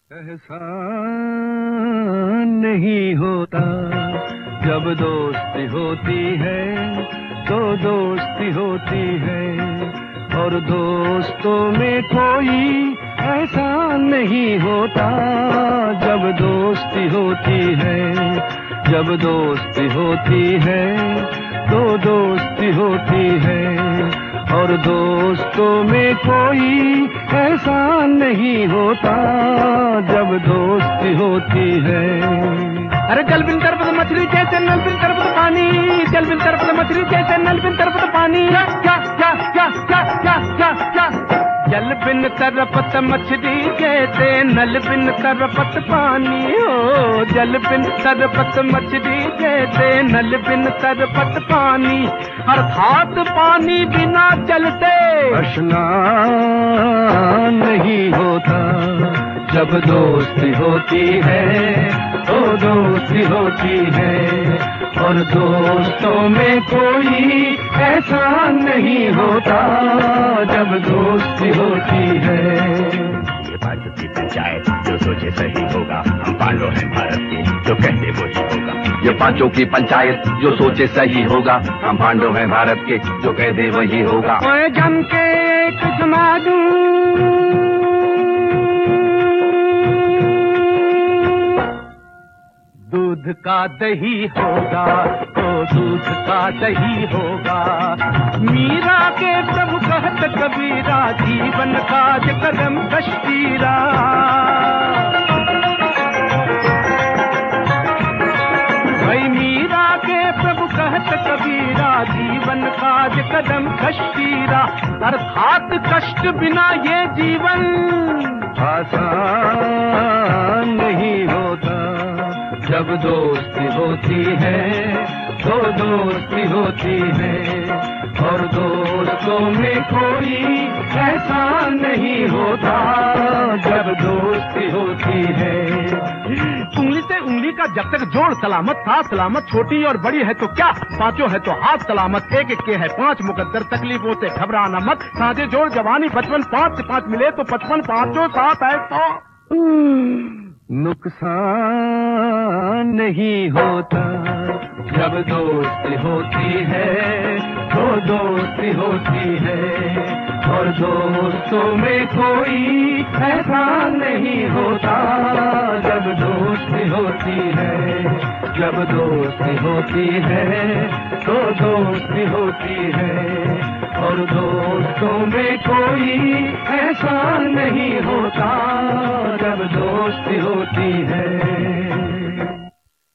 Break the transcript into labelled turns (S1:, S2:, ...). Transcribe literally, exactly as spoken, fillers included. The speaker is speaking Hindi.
S1: एहसान नहीं होता जब दोस्ती होती है तो दोस्ती होती है, और दोस्तों में कोई एहसान नहीं होता जब दोस्ती होती है। जब दोस्ती होती है तो दोस्ती होती है, और दोस्तों में कोई एहसान नहीं होता जब दोस्ती होती है।
S2: अरे जल बिन तरफ मछली जैसे नल बिन तरफ पानी, जल बिन तरफ मछली जैसे नल बिन तरफ पानी। क्या क्या क्या क्या क्या क्या क्या क्या जल बिन तरपत मछली जैसे नल बिन तरपत पानी हो, जल बिन तरपत मछली जैसे नल बिन तरपत पानी। अर्थात पानी बिना चलते
S1: स्नान नहीं होता जब दोस्ती होती है तो दोस्ती होती है, और दोस्तों में कोई एहसान नहीं होता जब दोस्ती होती है।
S3: ये पांचों की पंचायत जो सोचे सही होगा, हम पांडव हैं भारत के जो कहते वही होगा।
S4: ये पांचों की पंचायत जो सोचे सही होगा, हम पांडव हैं भारत के जो कहते वही होगा।
S2: ओए जम के एक समाजू दूध का दही होगा तो दूध का दही होगा। मीरा के प्रभु कहत कबीरा, जीवन काज कदम कश्मीरा। भाई मीरा के प्रभु कहत कबीरा, जीवन काज कदम कश्मीरा। अर्थात कष्ट बिना ये जीवन
S1: आसान नहीं होता जब दोस्ती होती है तो दोस्ती होती है, और दोस्तों में कोई एहसान नहीं होता जब दोस्ती होती है।
S2: उंगली से उंगली का जब तक जोड़ सलामत था सलामत, छोटी और बड़ी है तो क्या पांचों है तो हाथ सलामत। एक एक के है पांच मुकद्दर, तकलीफों से घबराना मत। साझे जोड़ जवानी बचपन, पांच से पांच मिले तो पचपन, पांचों साथ है तो
S1: नुकसान नहीं होता जब दोस्ती होती है तो दोस्ती होती है, और दोस्तों में कोई एहसान नहीं होता जब दोस्ती होती है। जब दोस्ती होती है तो दोस्ती होती है, और दोस्तों में कोई एहसान नहीं होता जब दोस्ती होती है।